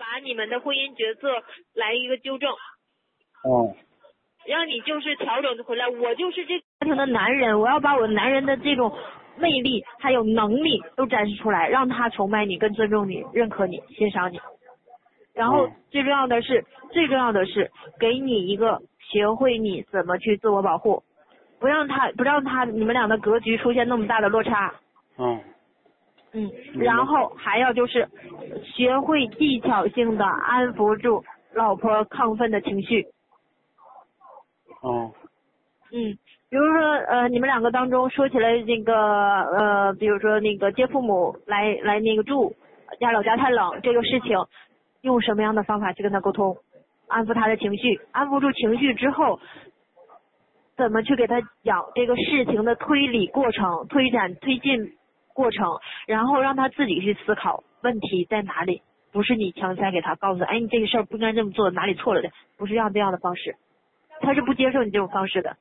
把你们的婚姻角色来一个纠正。 哦。 让你就是调整回来，我就是这个家庭的男人，我要把我男人的这种魅力还有能力都展示出来，让他崇拜你、更尊重你、认可你、欣赏你。然后最重要的是给你一个学会你怎么去自我保护，不让他你们俩的格局出现那么大的落差。然后还要就是学会技巧性的安抚住老婆亢奋的情绪。比如说你们两个当中说起来那个比如说那个接父母来那个住家老家太冷这个事情，用什么样的方法去跟他沟通，安抚他的情绪，安抚住情绪之后，怎么去给他讲这个事情的推理过程、推进过程，然后让他自己去思考问题在哪里，不是你强塞给他告诉他，哎，你这个事儿不应该这么做，哪里错了的，不是这样的方式，他是不接受你这种方式的。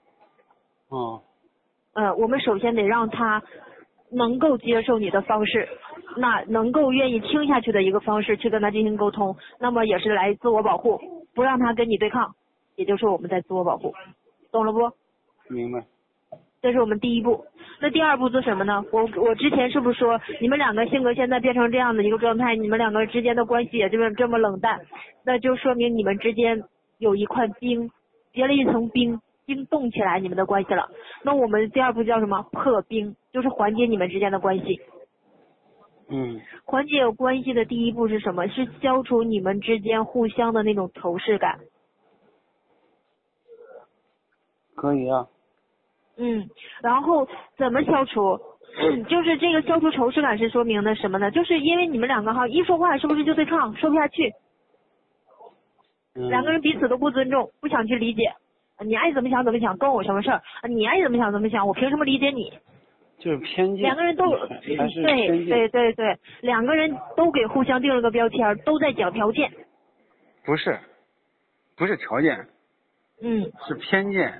我们首先得让他能够接受你的方式，那能够愿意听下去的一个方式去跟他进行沟通，那么也是来自我保护，不让他跟你对抗，也就是我们在自我保护，懂了不？ 明白。 这是我们第一步。那第二步做什么呢？我之前是不是说你们两个性格现在变成这样的一个状态，你们两个之间的关系也这么冷淡，那就说明你们之间有一块冰，结了一层冰冻起来你们的关系了。那我们第二步叫什么？破冰，就是缓解你们之间的关系。缓解关系的第一步是什么？是消除你们之间互相的那种仇视感。 可以啊。 然后怎么消除？就是这个消除仇视感是说明的什么呢？就是因为你们两个一说话是不是就对抗，说不下去，两个人彼此都不尊重，不想去理解，你爱怎么想怎么想，关我什么事儿？你爱怎么想怎么想，我凭什么理解你？ 就是偏见。 两个人都对，两个人都给互相定了个标签，都在讲条件。 不是条件。是偏见。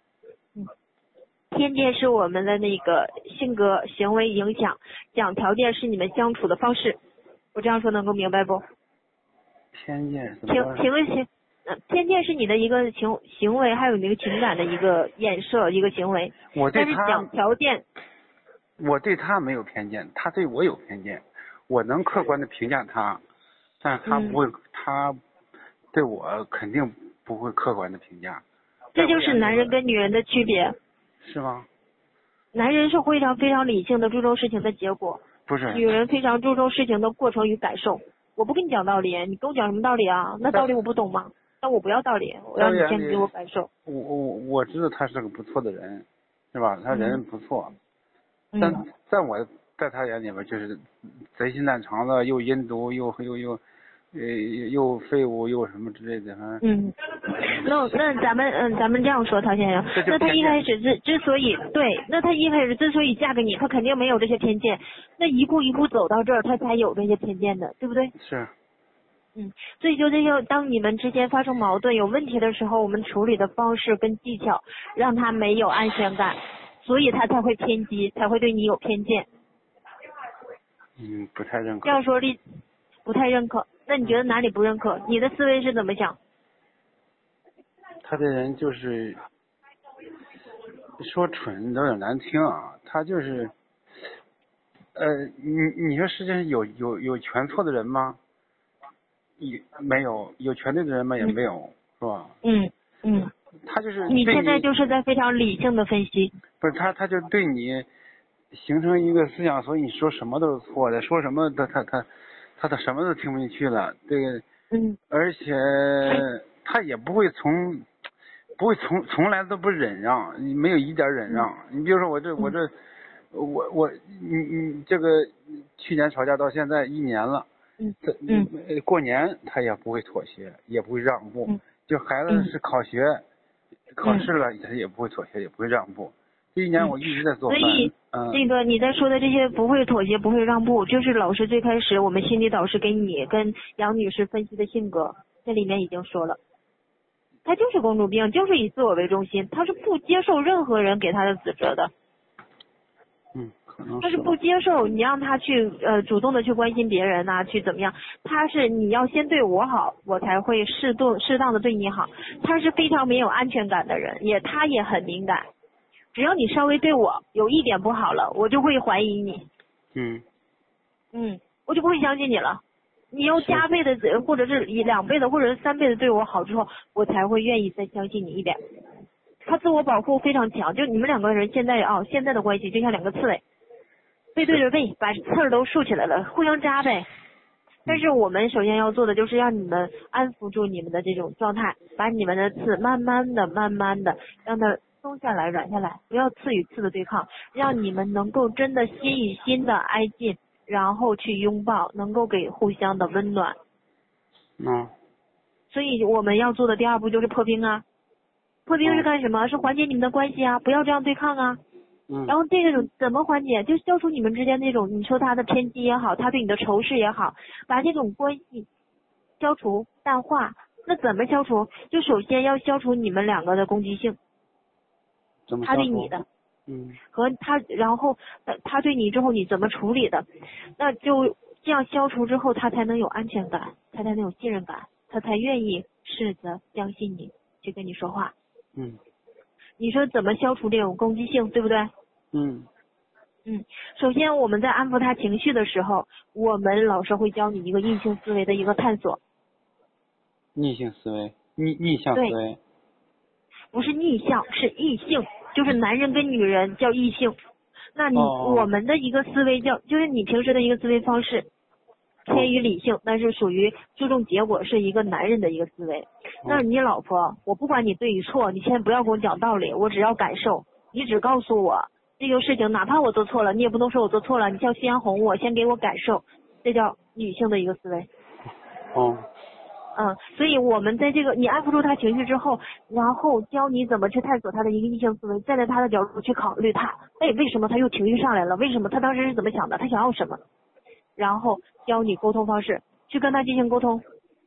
偏见是我们的那个性格行为影响，讲条件是你们相处的方式。我这样说能够明白不？ 偏见偏见是你的一个行为，还有你的情感的一个衍射，一个行为。但是讲条件， 我对他没有偏见，他对我有偏见，我能客观的评价他，但是他不会，他对我肯定不会客观的评价。 这就是男人跟女人的区别。 是吗？ 男人是非常非常理性的注重事情的结果， 不是。 女人非常注重事情的过程与感受。我不跟你讲道理，你跟我讲什么道理啊？那道理我不懂吗？那我不要道理，我让你先给我感受。 我知道他是个不错的人，是吧？他人不错，但在我在他眼里边就是贼心烂肠的，又阴毒又废物又什么之类的哈。 那咱们这样说，陶先生，那他一开始之所以嫁给你，他肯定没有这些偏见，那一步一步走到这儿，他才有这些偏见的，对不对？ 是。 所以就这些，当你们之间发生矛盾有问题的时候，我们处理的方式跟技巧让他没有安全感，所以他才会偏激，才会对你有偏见。 不太认可。 要说不太认可，那你觉得哪里不认可？你的思维是怎么想？ 他这人就是说蠢有点难听啊，他就是你说世界上有全错的人吗？没有，有全对的人吗？也没有，是吧？他就是你现在就是在非常理性的分析。 不是他就对你形成一个思想，所以你说什么都是错的，说什么他什么都听不进去了，这个而且他也不会从来都不忍让，你没有一点忍让。你比如说你这个去年吵架到现在1年了，过年他也不会妥协，也不会让步。就孩子是考试了，他也不会妥协，也不会让步。这1年我一直在做饭。 所以这个你在说的这些不会妥协不会让步，就是老师最开始我们心理导师给你跟杨女士分析的性格，这里面已经说了，他就是公主病，就是以自我为中心，他是不接受任何人给他的指责的。 他是不接受你让他去主动的去关心别人去怎么样，他是你要先对我好，我才会适当的对你好。他是非常没有安全感的人，他也很敏感，只要你稍微对我有一点不好了，我就会怀疑你。我就不会相信你了。你要加倍的或者是2倍的或者是3倍的对我好之后，我才会愿意再相信你一点。他自我保护非常强，就你们2个人现在的关系就像2个刺猬，背对着背，把刺儿都竖起来了，互相扎呗。但是我们首先要做的就是让你们安抚住你们的这种状态，把你们的刺慢慢的让它松下来软下来，不要刺与刺的对抗，让你们能够真的心与心的挨近，然后去拥抱，能够给互相的温暖。所以我们要做的第2步就是破冰破冰是干什么？是缓解你们的关系不要这样对抗然后这种怎么缓解？就消除你们之间那种你说他的偏激也好，他对你的仇视也好，把这种关系消除淡化。那怎么消除？就首先要消除你们2个的攻击性，他对你的和他，然后他对你之后你怎么处理的，那就这样消除之后，他才能有安全感，他才能有信任感，他才愿意试着相信你去跟你说话。你说怎么消除这种攻击性，对不对？首先我们在安抚他情绪的时候，我们老师会教你一个异性思维的一个探索。 逆向思维。对， 不是逆向，是异性，就是男人跟女人叫异性。那我们的一个思维就是你平时的一个思维方式，偏于理性，但是属于注重结果，是一个男人的一个思维。那你老婆，我不管你对与错，你千万不要跟我讲道理，我只要感受，你只告诉我这个事情，哪怕我做错了，你也不能说我做错了，你叫先哄我，先给我感受，这叫女性的一个思维。所以我们在这个你安抚住他情绪之后，然后教你怎么去探索他的一个异性思维，站在他的角度去考虑他，为什么他又情绪上来了？为什么他当时是怎么想的？他想要什么？然后教你沟通方式，去跟他进行沟通。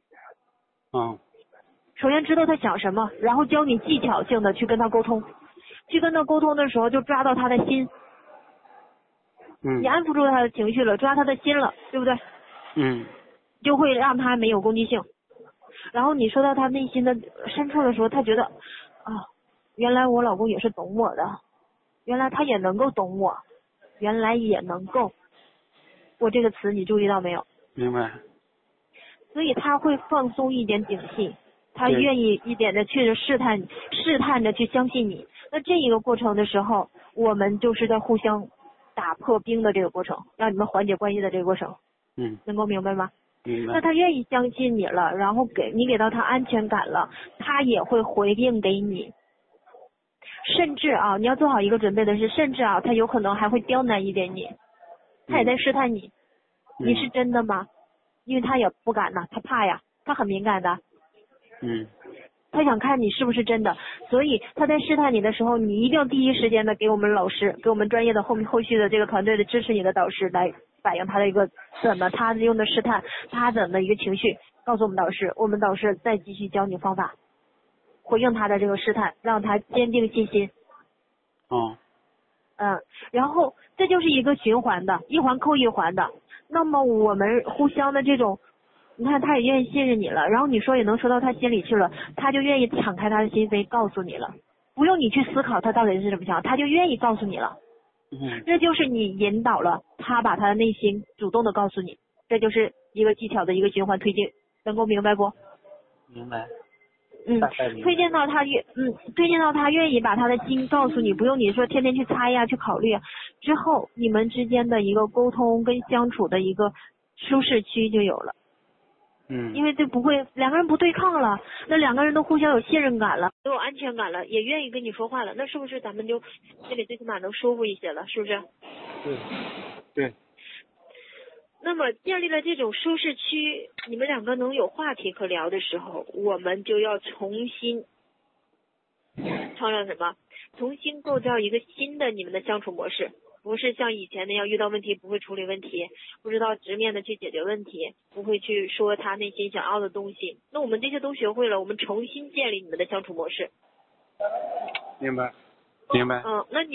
首先知道他想什么，然后教你技巧性的去跟他沟通。去跟他沟通的时候，就抓到他的心。你安抚住他的情绪了，抓他的心了，对不对？就会让他没有攻击性。然后你说到他内心的深处的时候，他觉得原来我老公也是懂我的，原来他也能够懂我，原来也能够。我这个词你注意到没有？ 明白。 所以他会放松一点警惕，他愿意一点的去试探着去相信你。那这一个过程的时候，我们就是在互相打破冰的这个过程，让你们缓解关系的这个过程。能够明白吗？ 明白。 那他愿意相信你了，然后你给到他安全感了，他也会回应给你。甚至你要做好一个准备的是，甚至他有可能还会刁难一点你，他也在试探你，你是真的吗？因为他也不敢他怕呀，他很敏感的。他想看你是不是真的，所以他在试探你的时候，你一定要第一时间的给我们老师，给我们专业的后续的这个团队的支持你的导师来反映他的一个他用的试探，他的一个情绪，告诉我们导师，我们导师再继续教你方法，回应他的这个试探，让他坚定信心。然后这就是一个循环的，一环扣一环的。那么我们互相的这种，你看他也愿意信任你了，然后你说也能说到他心里去了，他就愿意敞开他的心扉告诉你了，不用你去思考他到底是怎么想，他就愿意告诉你了。这就是你引导了他把他的内心主动的告诉你，这就是一个技巧的一个循环推进，能够明白不？ 明白。 推荐到他愿意把他的心告诉你，不用你说天天去猜呀去考虑之后你们之间的一个沟通跟相处的一个舒适区就有了。因为这不会2个人不对抗了，那2个人都互相有信任感了，都有安全感了，也愿意跟你说话了，那是不是咱们就心里最起码能舒服一些了，是不是？ 对。 那么建立了这种舒适区，你们2个能有话题可聊的时候，我们就要重新创造什么？重新构造一个新的你们的相处模式，不是像以前那样遇到问题不会处理问题，不知道直面的去解决问题，不会去说他内心想要的东西。那我们这些都学会了，我们重新建立你们的相处模式。 明白。 那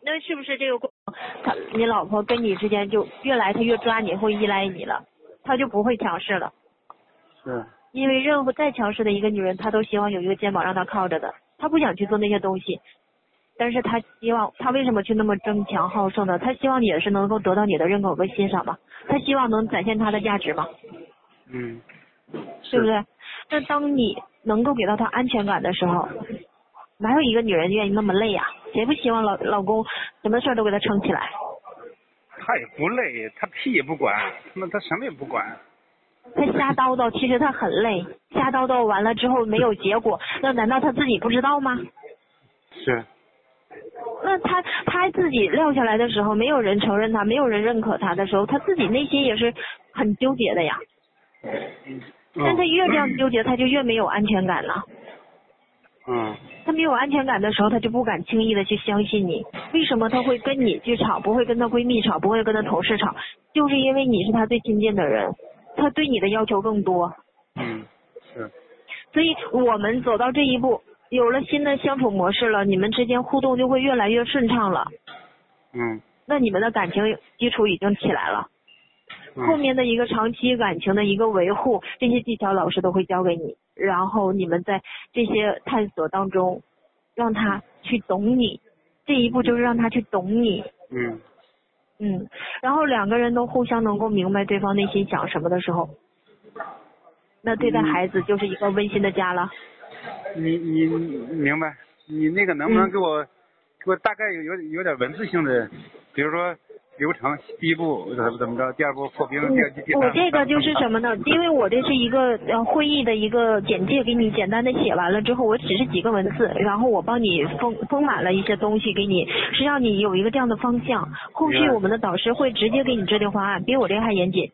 那是不是这个过程，你老婆跟你之间就她越抓你，会依赖你了，她就不会强势了。 是。 因为任何再强势的一个女人，她都希望有一个肩膀让她靠着的，她不想去做那些东西，但是她希望，她为什么去那么争强好胜呢？她希望也是能够得到你的认可和欣赏嘛，她希望能展现她的价值嘛。 嗯。 对不对？那当你能够给到她安全感的时候，哪有一个女人愿意那么累呀？谁不希望老公什么事儿都给她撑起来？ 他也不累，他屁也不管，他什么也不管。 他瞎叨叨，其实他很累，瞎叨叨完了之后没有结果，那难道他自己不知道吗？ 是。 那他自己撂下来的时候，没有人承认他，没有人认可他的时候，他自己内心也是很纠结的呀。但他越这样纠结，他就越没有安全感了。他没有安全感的时候，他就不敢轻易的去相信你。为什么他会跟你去吵，不会跟他闺蜜吵，不会跟他同事吵？就是因为你是他最亲近的人，他对你的要求更多。 是。 所以我们走到这一步，有了新的相处模式了，你们之间互动就会越来越顺畅了。那你们的感情基础已经起来了。后面的一个长期感情的一个维护，这些技巧老师都会教给你，然后你们在这些探索当中，让他去懂你，这一步就是让他去懂你。然后两个人都互相能够明白对方内心想什么的时候，那对待孩子就是一个温馨的家了。 你明白？你那个能不能给我大概有点文字性的，比如说流程，第一步怎么着，第二步破冰，第三。 我这个就是什么呢？因为我这是一个会议的一个简介，给你简单的写完了之后，我只是几个文字，然后我帮你丰满了一些东西给你，是让你有一个这样的方向。后续我们的导师会直接给你制定方案，比我这个还严谨。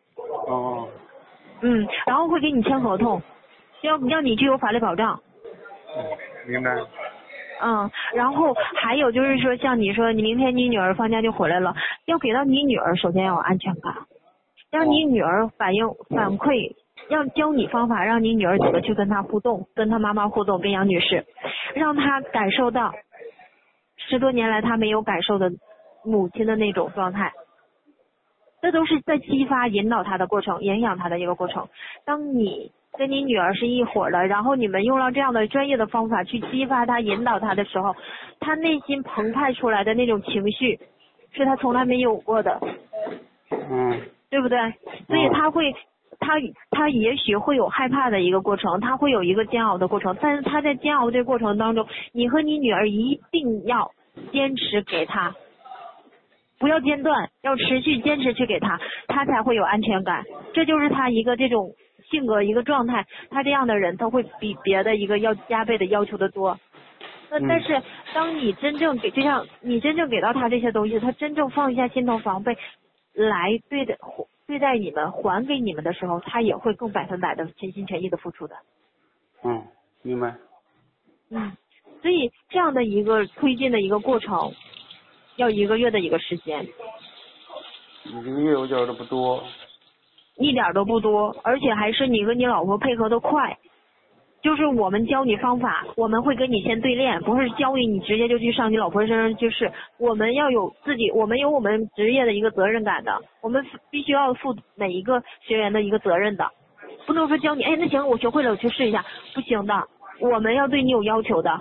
然后会给你签合同，让你具有法律保障。 明白。 然后还有就是说，像你说，你明天你女儿放假就回来了，要给到你女儿，首先要有安全感，让你女儿反馈，要教你方法，让你女儿怎么去跟她互动，跟她妈妈互动，跟杨女士，让她感受到10多年来她没有感受的母亲的那种状态。这都是在激发引导她的过程，影响她的一个过程。当你跟你女儿是一伙的，然后你们用了这样的专业的方法去激发她、引导她的时候，她内心澎湃出来的那种情绪是她从来没有过的。对不对？所以她也许会有害怕的一个过程，她会有一个煎熬的过程，但是她在煎熬这过程当中，你和你女儿一定要坚持给她，不要间断，要持续坚持去给她，她才会有安全感。这就是她一个这种性格一个状态，他这样的人他会比别的一个要加倍的要求的多。但是当你真正给，就像你真正给到他这些东西，他真正放下心头防备来对待你们，还给你们的时候，他也会更100%的全心全意的付出的。 明白。 所以这样的一个推进的一个过程，要1个月的一个时间。 1个月我觉得不多。 一点都不多，而且还是你跟你老婆配合的快。就是我们教你方法，我们会跟你先对练，不是教你直接就去上你老婆身上去试。我们要有我们有我们职业的一个责任感的，我们必须要负每一个学员的一个责任的，不能说教你，那行我学会了我去试一下，不行的，我们要对你有要求的。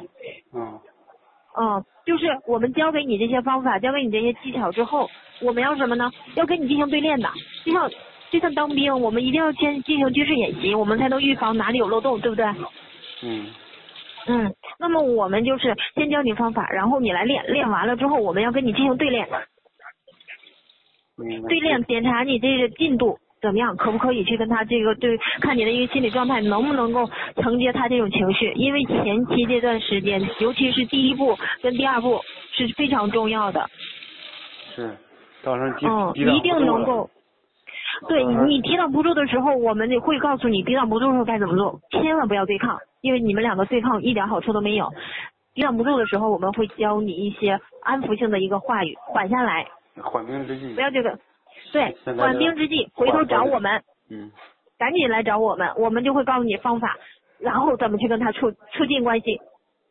就是我们教给你这些方法，教给你这些技巧之后，我们要什么呢？要跟你进行对练的，就像当兵，我们一定要先进行军事演习，我们才能预防哪里有漏洞，对不对？那么我们就是先教你方法，然后你来练，练完了之后，我们要跟你进行对练。对练检查你这个进度怎么样，可不可以去跟他这个看你的一个心理状态能不能够承接他这种情绪，因为前期这段时间，尤其是第1步跟第2步是非常重要的。 是，到时候一定能够。对，你抵挡不住的时候，我们也会告诉你抵挡不住的时候该怎么做，千万不要对抗，因为你们2个对抗一点好处都没有。抵挡不住的时候，我们会教你一些安抚性的一个话语，缓下来， 缓兵之计。 不要这个，对，缓兵之计，回头找我们，赶紧来找我们，我们就会告诉你方法，然后怎么去跟他促进关系。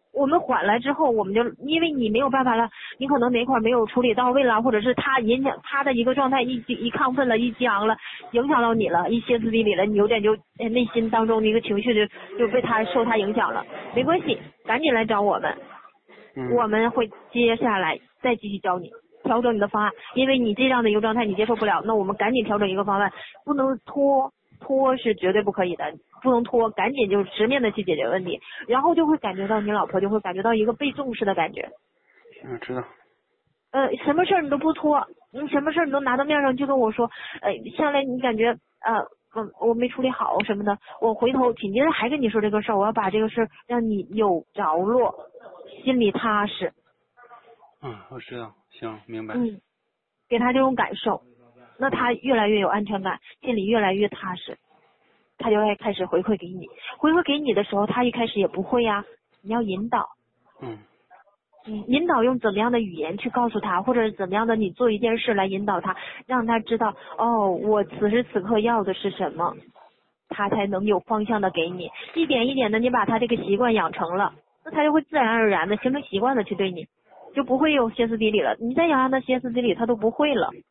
我们缓了之后，我们就因为你没有办法了，你可能哪块没有处理到位了，或者是他影响他的一个状态一亢奋了，一激昂了，影响到你了，一歇斯底里了，你有点就内心当中的一个情绪就被他受他影响了，没关系，赶紧来找我们，我们会接下来再继续教你调整你的方案，因为你这样的一个状态你接受不了，那我们赶紧调整一个方案，不能拖是绝对不可以的，不能拖，赶紧就直面的去解决问题，然后就会感觉到你老婆就会感觉到一个被重视的感觉。 知道。 什么事儿你都不拖，什么事儿你都拿到面上去跟我说，下来你感觉我没处理好什么的，我回头紧接着还跟你说这个事儿，我要把这个事儿让你有着落，心里踏实。 我知道，行，明白。 给他这种感受，那他越来越有安全感，心里越来越踏实，他就会开始回馈给你。回馈给你的时候，他一开始也不会呀，你要引导。引导用怎么样的语言去告诉他，或者是怎么样的你做一件事来引导他，让他知道我此时此刻要的是什么，他才能有方向的给你。一点一点的你把他这个习惯养成了，那他就会自然而然的形成习惯的去对你，就不会有歇斯底里了。你再想让他歇斯底里，他都不会了。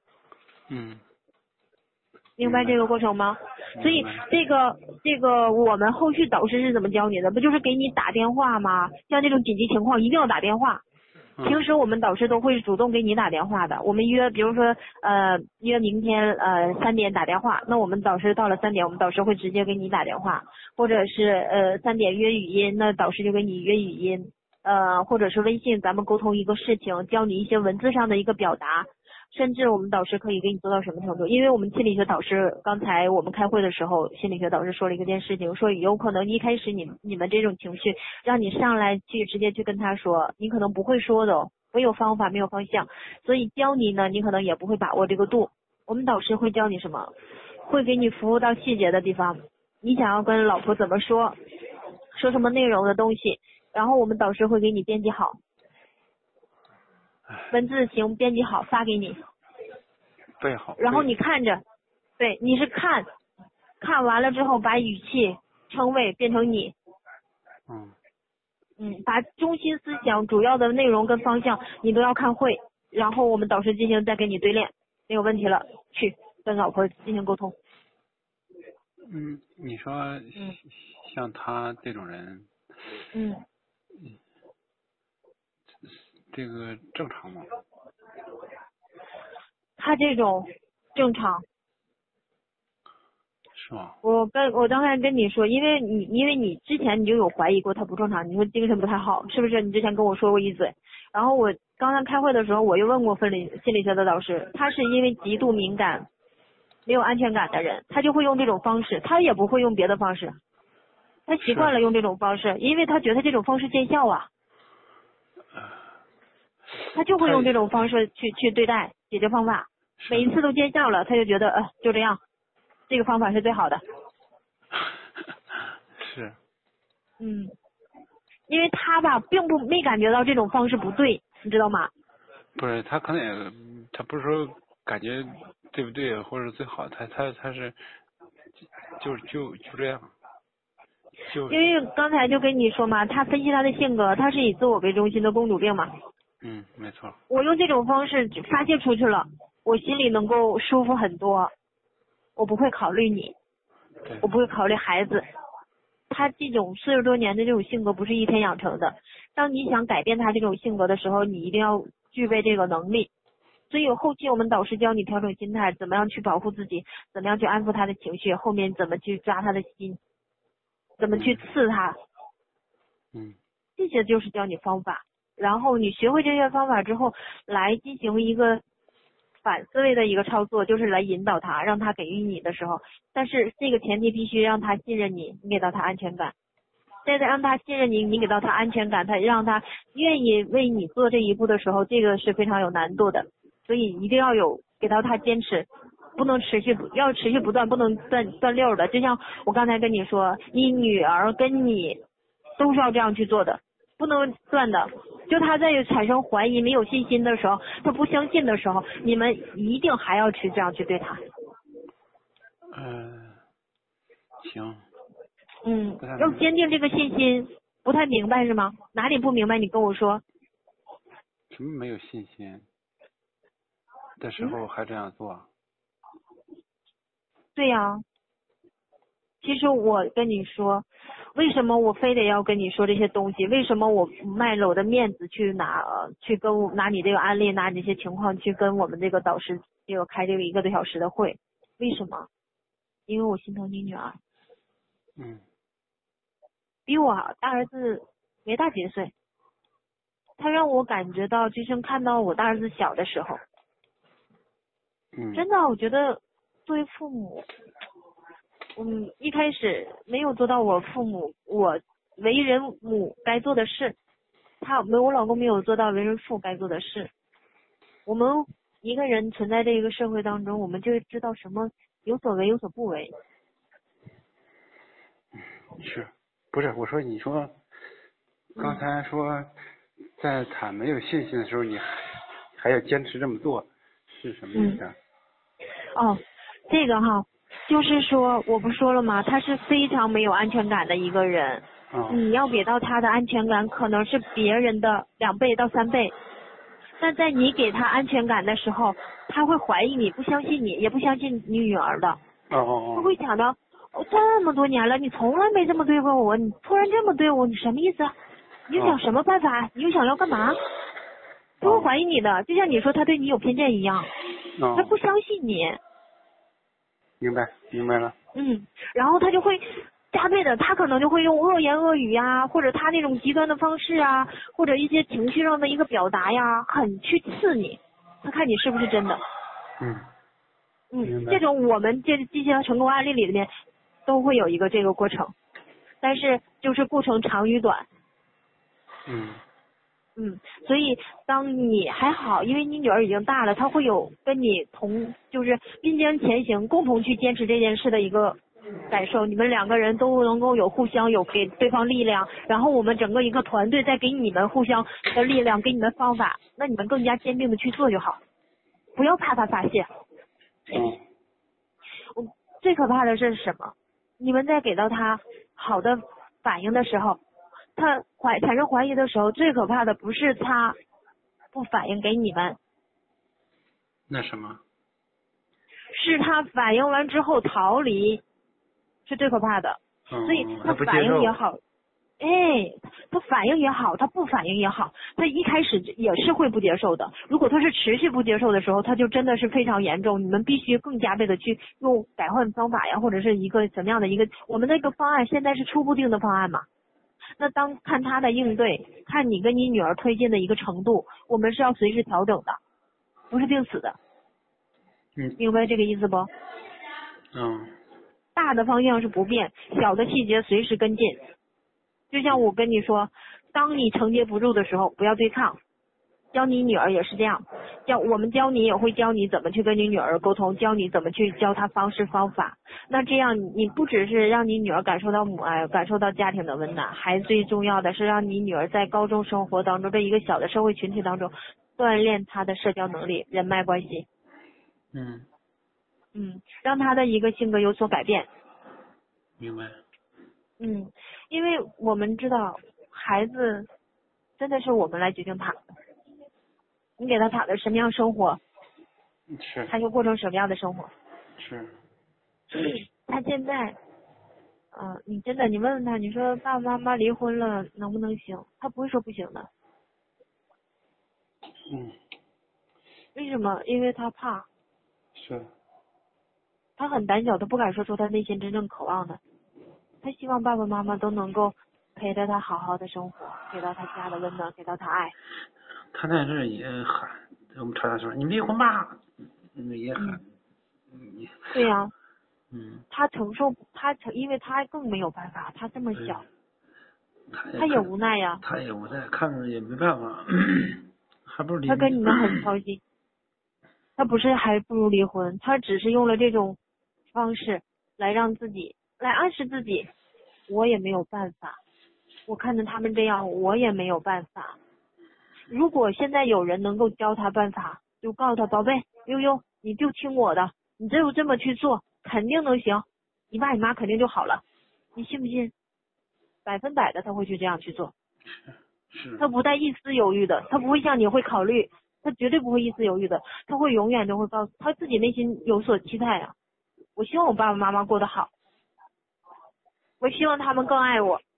明白这个过程吗？所以这个我们后续导师是怎么教你的？不就是给你打电话吗？像这种紧急情况一定要打电话。平时我们导师都会主动给你打电话的。我们约，比如说约明天3点打电话，那我们导师到了3点，我们导师会直接给你打电话，或者是3点约语音，那导师就给你约语音，或者是微信，咱们沟通一个事情，教你一些文字上的一个表达。甚至我们导师可以给你做到什么程度？因为我们心理学导师刚才我们开会的时候，心理学导师说了一件事情，说有可能一开始你们这种情绪让你上来去直接去跟他说，你可能不会说的，没有方法没有方向，所以教你呢，你可能也不会把握这个度。我们导师会教你什么？会给你服务到细节的地方，你想要跟老婆怎么说什么内容的东西，然后我们导师会给你编辑好。文字型编辑好发给你， 背好， 然后你看着，对，你是看完了之后把语气称谓变成你，把中心思想主要的内容跟方向你都要看会，然后我们导师进行再给你对练，没有问题了，去跟老婆进行沟通。 你说像他这种人，这个正常吗？ 他这种正常。 是吗？ 我刚才跟你说，因为你之前你就有怀疑过他不正常，你说精神不太好，是不是？你之前跟我说过一嘴。然后我刚才开会的时候，我又问过心理学的导师，他是因为极度敏感、没有安全感的人，他就会用这种方式，他也不会用别的方式，他习惯了用这种方式，因为他觉得这种方式见效啊。他就会用这种方式去对待解决方法，每一次都见效了，他就觉得就这样，这个方法是最好的。 是。 因为他吧并没感觉到这种方式不对，你知道吗？ 不是，他可能也，他不是说感觉对不对或者最好，他是就这样。因为刚才就跟你说嘛，他分析他的性格，他是以自我为中心的公主病嘛。 没错。我用这种方式发泄出去了，我心里能够舒服很多，我不会考虑你，我不会考虑孩子。他这种40多年的这种性格不是一天养成的，当你想改变他这种性格的时候，你一定要具备这个能力。所以后期我们导师教你调整心态，怎么样去保护自己，怎么样去安抚他的情绪，后面怎么去抓他的心，怎么去刺他，这些就是教你方法。然后你学会这些方法之后，来进行一个反思维的一个操作，就是来引导他，让他给予你的时候，但是这个前提必须让他信任你，你给到他安全感。再让他信任你，你给到他安全感，他让他愿意为你做这一步的时候，这个是非常有难度的。所以一定要有给到他坚持，不能要持续不断，不能断溜的。就像我刚才跟你说，你女儿跟你都是要这样去做的，不能断的。就他在产生怀疑、没有信心的时候，他不相信的时候，你们一定还要去这样去对他。 行。 要坚定这个信心， 不太明白是吗？哪里不明白你跟我说。 什么没有信心的时候还这样做？ 对呀，其实我跟你说，为什么我非得要跟你说这些东西？为什么我卖了我的面子去拿你这个案例，拿这些情况去跟我们这个导师开这个1个多小时的会？为什么？因为我心疼你女儿。比我大儿子没大几岁，他让我感觉到就像看到我大儿子小的时候。真的，我觉得作为父母，一开始没有做到我为人母该做的事，我老公没有做到为人父该做的事。我们一个人存在这个社会当中，我们就知道什么有所为有所不为。 是，不是？我说你说刚才说在他没有信心的时候，你还要坚持这么做，是什么意思啊？ 这个就是说我不说了吗？他是非常没有安全感的一个人。你要给到他的安全感可能是别人的2倍到3倍。但在你给他安全感的时候，他会怀疑你，不相信你，也不相信你女儿的。他会想到，这么多年了，你从来没这么对过我，你突然这么对我，你什么意思？你又想什么办法？你又想要干嘛？他会怀疑你的，就像你说他对你有偏见一样。他不相信你。 明白了。 然后他就会加倍的，他可能就会用恶言恶语呀，或者他那种极端的方式啊，或者一些情绪上的一个表达呀，很去刺你，他看你是不是真的。这种我们这些成功案例里面都会有一个这个过程，但是就是过程长与短。所以当你还好，因为你女儿已经大了，她会有跟你就是并肩前行，共同去坚持这件事的一个感受。你们2个人都能够互相有给对方力量，然后我们整个一个团队再给你们互相的力量，给你们方法，那你们更加坚定的去做就好，不要怕他发泄。最可怕的是什么？你们在给到他好的反应的时候，他产生怀疑的时候，最可怕的不是他不反应给你们， 那什么？ 是他反应完之后逃离，是最可怕的。所以他反应也好，他反应也好，他不反应也好，他一开始也是会不接受的。如果他是持续不接受的时候，他就真的是非常严重。你们必须更加倍的去用改换方法呀，或者是一个怎么样的我们那个方案现在是初步定的方案嘛。那看他的应对，看你跟你女儿推进的一个程度，我们是要随时调整的，不是定死的。明白这个意思不？大的方向是不变，小的细节随时跟进。就像我跟你说，当你承接不住的时候，不要对抗。教你女儿也是这样，我们教你也会教你怎么去跟你女儿沟通，教你怎么去教她方式方法。那这样你不只是让你女儿感受到母爱，感受到家庭的温暖，还最重要的是让你女儿在高中生活当中，这一个小的社会群体当中锻炼她的社交能力、人脉关系。让她的一个性格有所改变。 明白。 因为我们知道孩子真的是我们来决定他的。你给他打的什么样生活，他就过成什么样的生活。他现在，你真的，你问问他，你说爸爸妈妈离婚了能不能行？他不会说不行的。为什么？因为他怕。他很胆小，他不敢说出他内心真正渴望的。他希望爸爸妈妈都能够陪着他好好的生活，给到他家的温暖，给到他爱。 他在这也喊，我们常常说你离婚吧，也喊。 对呀。他因为他更没有办法，他这么小，他也无奈呀。 他也无奈，看着也没办法，还不如离婚。 他跟你们很操心，他不是还不如离婚，他只是用了这种方式来让自己来暗示自己，我也没有办法，我看着他们这样，我也没有办法。如果现在有人能够教他办法，就告诉他，宝贝悠悠，你就听我的，你只有这么去做，肯定能行，你爸你妈肯定就好了，你信不信 100%的他会去这样去做。 是。 他不带一丝犹豫的，他不会像你会考虑，他绝对不会一丝犹豫的，他会永远都会告诉他自己内心有所期待啊。我希望我爸爸妈妈过得好，我希望他们更爱我。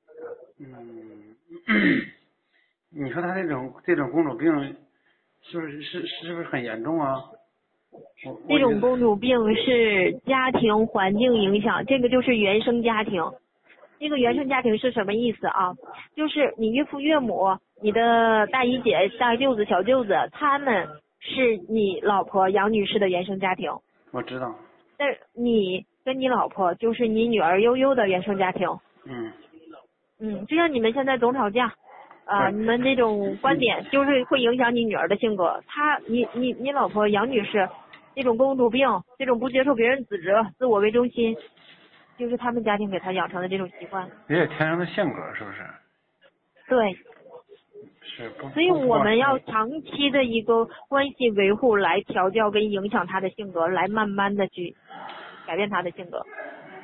你说他这种公主病是不是很严重啊？ 这种公主病是家庭环境影响，这个就是原生家庭。这个原生家庭是什么意思啊？就是你岳父岳母、你的大姨姐、大舅子、小舅子，他们是你老婆杨女士的原生家庭。 我知道。 但你跟你老婆就是你女儿悠悠的原生家庭。就像你们现在总吵架你们这种观点就是会影响你女儿的性格。你老婆杨女士这种公主病，这种不接受别人指责、自我为中心，就是他们家庭给她养成的这种习惯。 也天生的性格是不是？ 对。 是。 所以我们要长期的一个关系维护来调教跟影响她的性格，来慢慢的去改变她的性格。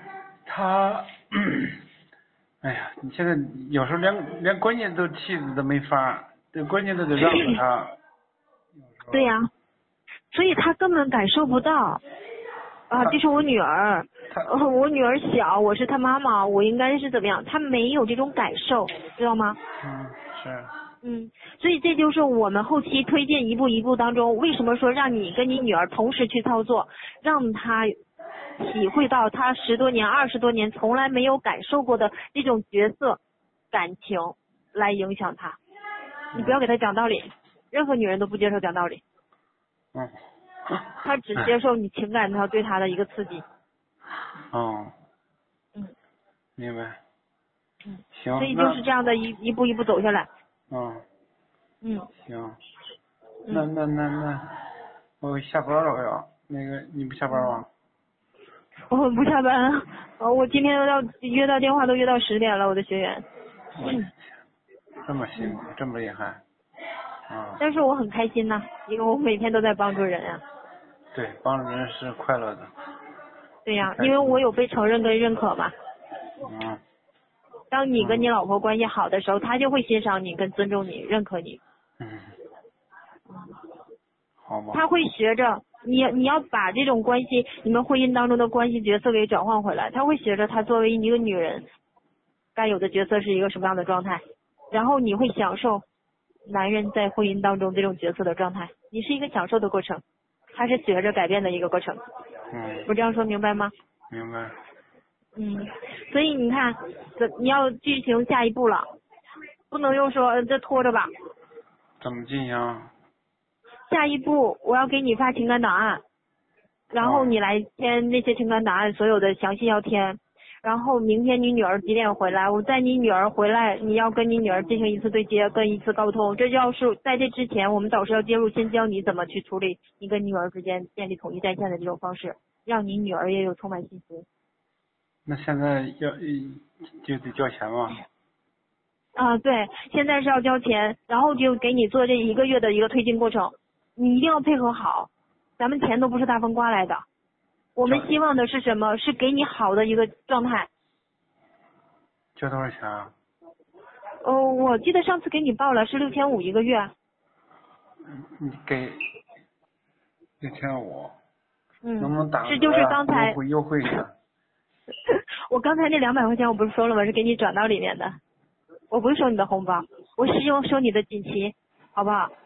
哎呀，你现在有时候连关键都气都没法，这关键都得让着他。 对呀，所以他根本感受不到这是我女儿，我女儿小，我是她妈妈，我应该是怎么样，他没有这种感受，知道吗？ 是。 所以这就是我们后期推荐一步一步当中，为什么说让你跟你女儿同时去操作，让她体会到她10多年、20多年从来没有感受过的这种角色感情来影响她。你不要给她讲道理，任何女人都不接受讲道理。她只接受你情感上对她的一个刺激。 明白。行。 所以就是这样的一步一步走下来。 行。那我下班了，我要你不下班吗？ 我不下班，我今天要约到电话都约到10点了，我的学员。 这么辛苦，这么厉害。 但是我很开心呐，因为我每天都在帮助人啊。 对，帮助人是快乐的。 对呀，因为我有被承认跟认可嘛。当你跟你老婆关系好的时候，他就会欣赏你跟尊重你认可你。 好吧。 他会学着你要把这种关系，你们婚姻当中的关系角色给转换回来，他会学着他作为一个女人该有的角色是一个什么样的状态，然后你会享受男人在婚姻当中这种角色的状态，你是一个享受的过程，他是学着改变的一个过程。我这样说明白吗？ 明白。 所以你看，你要进行下一步了，不能又说这拖着吧。 怎么进行？ 下一步我要给你发情感档案，然后你来填那些情感档案，所有的详细要填。然后明天你女儿几点回来？我在你女儿回来，你要跟你女儿进行一次对接，跟一次沟通。这要是在这之前，我们导师要介入，先教你怎么去处理你跟女儿之间建立统一战线的这种方式，让你女儿也有充满信心。 那现在就得交钱吗？ 对，现在是要交钱，然后就给你做这1个月的一个推进过程，你一定要配合好，咱们钱都不是大风刮来的，我们希望的是什么？是给你好的一个状态。 交多少钱啊？ 我记得上次给你报了是6500一个月。 你给6500。能不能打个这就是刚才优惠一下？ 我刚才那200块钱我不是说了吗？是给你转到里面的，我不是收你的红包，我是收你的锦旗，好不好？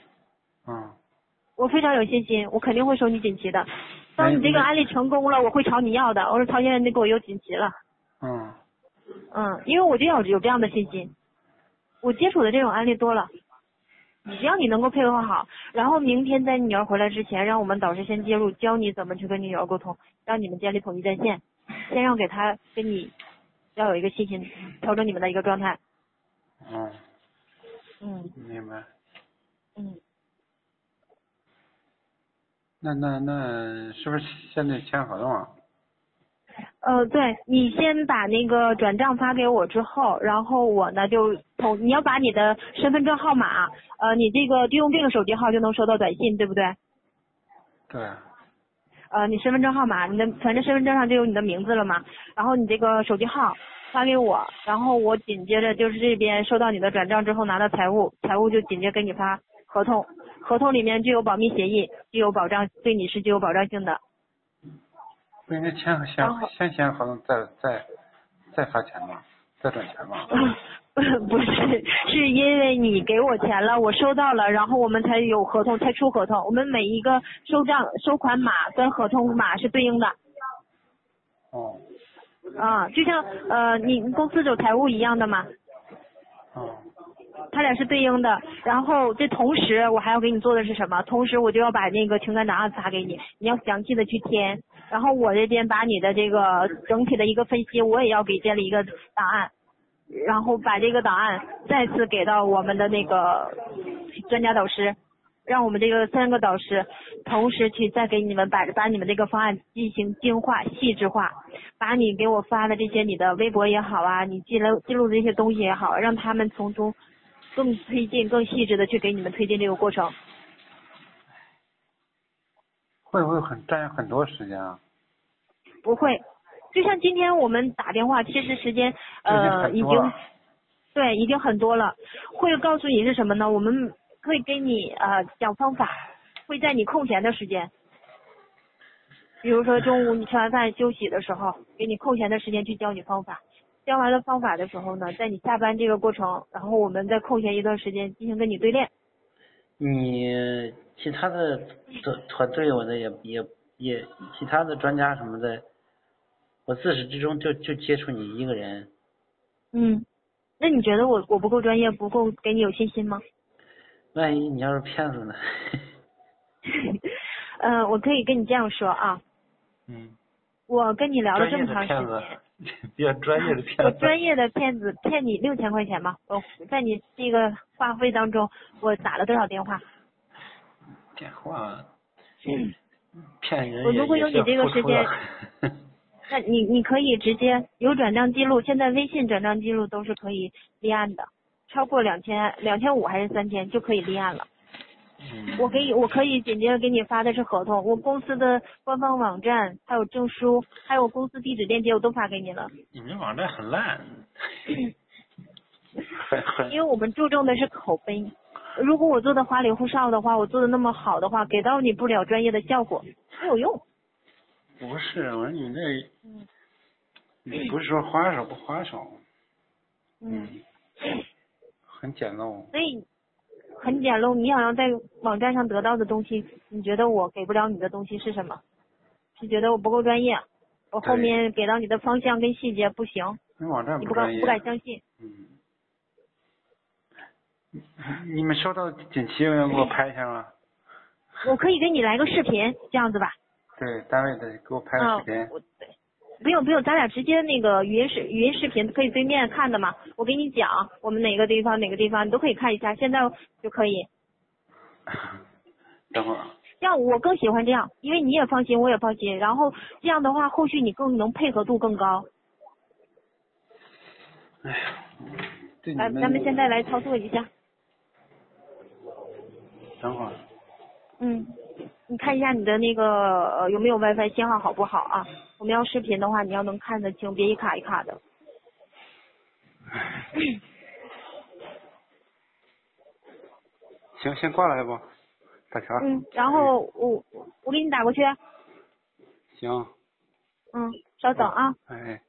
我非常有信心，我肯定会收你锦旗的。当你这个案例成功了，我会朝你要的。我说曹先生，你给我有锦旗了。因为我就要有这样的信心，我接触的这种案例多了。只要你能够配合好，然后明天在你女儿回来之前，让我们导师先介入，教你怎么去跟你女儿沟通，让你们建立统一战线，先让给她跟你要有一个信心，调整你们的一个状态。 明白。那是不是现在签合同啊？ 对，你先把那个转账发给我之后，然后我呢你要把你的身份证号码，你这个就用这个手机号就能收到短信，对不对？ 对。 你身份证号码，反正身份证上就有你的名字了嘛，然后你这个手机号， 发给我，然后我紧接着就是这边收到你的转账之后拿到财务，财务就紧接给你发合同，合同里面具有保密协议，具有保障，对你是具有保障性的。 不应该先签合同再发钱吗？再转钱吗？ 不是，是因为你给我钱了，我收到了，然后我们才有合同，才出合同。我们每一个收款码跟合同码是对应的。 哦。 就像你公司有财务一样的嘛。 哦。 他俩是对应的，然后这同时我还要给你做的是什么？同时我就要把那个清单档案发给你，你要详细的去填，然后我这边把你的这个整体的一个分析，我也要给建立一个档案，然后把这个档案再次给到我们的那个专家导师，让我们这个3个导师同时去再给你们把你们这个方案进行精化细致化，把你给我发的这些你的微博也好啊，你记录的这些东西也好，让他们从中更推进更细致的去给你们推进这个过程。 会不会占很多时间啊？ 不会，就像今天我们打电话，其实时间已经很多了。会告诉你是什么呢？我们会给你讲方法，会在你空闲的时间，比如说中午你吃完饭休息的时候，给你空闲的时间去教你方法。教完了方法的时候呢，在你下班这个过程，然后我们再空闲一段时间进行跟你对练。 你其他的团队我的也其他的专家什么的，我自始至终就接触你一个人。 那你觉得我不够专业，不够给你有信心吗？ 万一你要是骗子呢？ 我可以跟你这样说啊。我跟你聊了这么长时间。 比较专业的骗子。 我专业的骗子骗你6000块钱吗？我在你这个话费当中，我打了多少电话？ 电话。骗人。 我如果有你这个时间，那你可以直接有转账记录，现在微信转账记录都是可以立案的，超过2500还是3000就可以立案了。我可以紧接着给你发的是合同，我公司的官方网站，还有证书，还有公司地址链接我都发给你了。 你们网站很烂。 因为我们注重的是口碑，如果我做的花里胡哨的话，我做的那么好的话，给到你不了专业的效果，没有用。 不是，我说你这，你不是说花哨不花哨？很简陋。 所以很简陋，你想要在网站上得到的东西，你觉得我给不了你的东西是什么？是觉得我不够专业，我后面给到你的方向跟细节不行， 你网站你不专业， 不敢相信。 你们收到锦旗有人给我拍一下吗？ 我可以给你来个视频，这样子吧。 对，单位的给我拍个视频。 不用，咱俩直接那个语音视频可以对面看的嘛。我给你讲，我们哪个地方你都可以看一下，现在就可以。 等会儿。 这样我更喜欢这样，因为你也放心，我也放心，然后这样的话，后续你更能配合度更高。 哎呀， 来，咱们现在来操作一下。 等会儿。 你看一下你的那个有没有 WiFi 信号好不好啊？我们要视频的话，你要能看得清，别一卡一卡的。 行，先挂了吧，大乔。 然后我给你打过去。 行。 稍等啊。 哎。